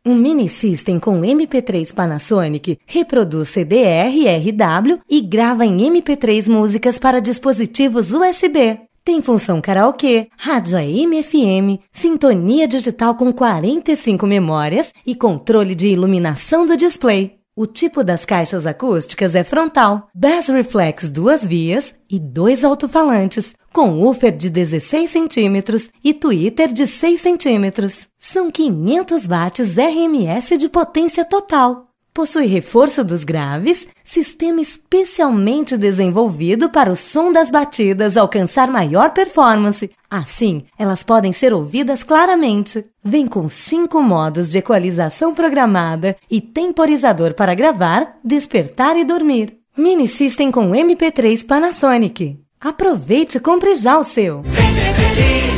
Um mini system com MP3 Panasonic reproduz CDR, RW e grava em MP3 músicas para dispositivos USB. Tem função karaokê, rádio AM/FM, sintonia digital com 45 memórias e controle de iluminação do display. O tipo das caixas acústicas é frontal, bass reflex 2 vias e 2 alto-falantes, com woofer de 16 cm e tweeter de 6 cm. São 500 watts RMS de potência total. Possui reforço dos graves, sistema especialmente desenvolvido para o som das batidas alcançar maior performance. Assim, elas podem ser ouvidas claramente. Vem com 5 modos de equalização programada e temporizador para gravar, despertar e dormir. Mini System com MP3 Panasonic. Aproveite e compre já o seu. Vem ser feliz!